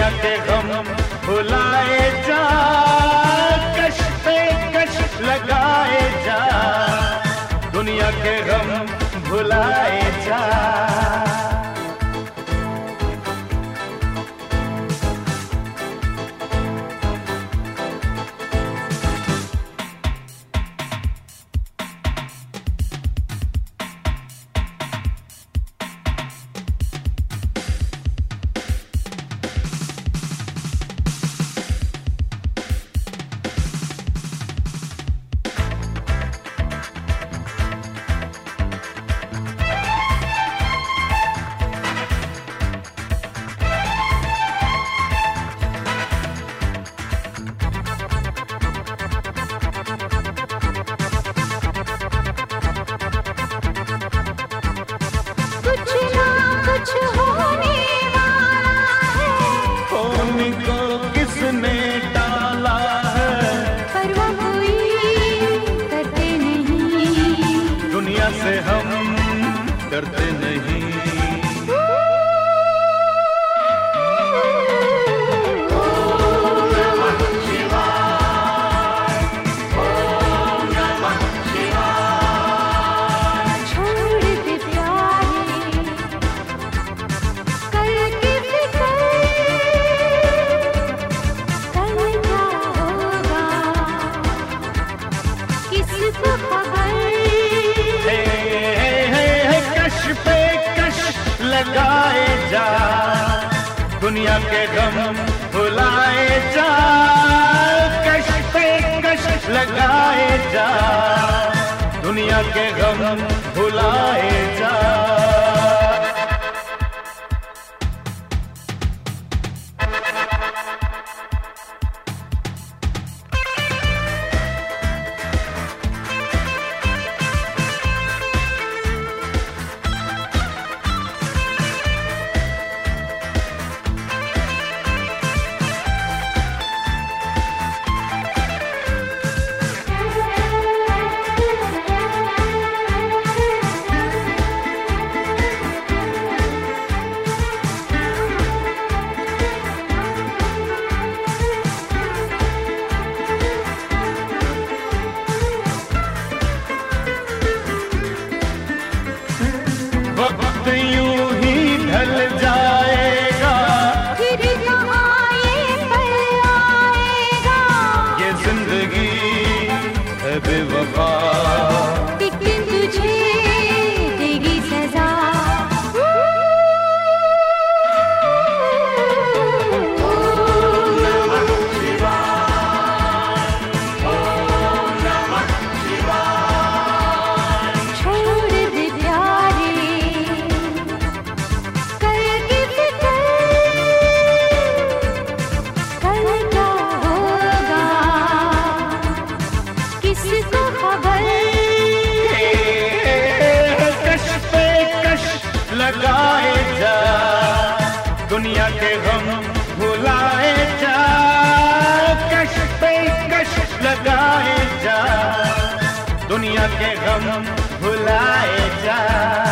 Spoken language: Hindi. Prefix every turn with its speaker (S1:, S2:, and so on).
S1: के गम भुलाए जा, कश पे कश लगाए जा, दुनिया के गम भुलाए जा। से हम डरते नहीं। ओम नमः शिवाय, ओम नमः शिवाय।
S2: छोड़ दे प्यारे करके फिक्र, कल क्या होगा किसको खबर।
S1: लगाए जा, दुनिया के गम भुलाए जा, कश पे कश लगाए जा, दुनिया के गम भुलाए जा। वक्त यूं ही ढल जाएगा,
S2: फिर कहाँ ये पल आएगा।
S1: ये जिंदगी है बेवफा,
S2: एक दिन तुझे देगी सजा।
S1: ओम नमः शिवाय, ओम नमः शिवाय।
S2: छोड़ दे प्यारे करके फिक्र, कल क्या होगा किसको खबर।
S1: कश पे कश लगाए जा, दुनिया के गम भुलाए जा, कश पे कश लगाए जा, दुनिया के गम भुलाए जा।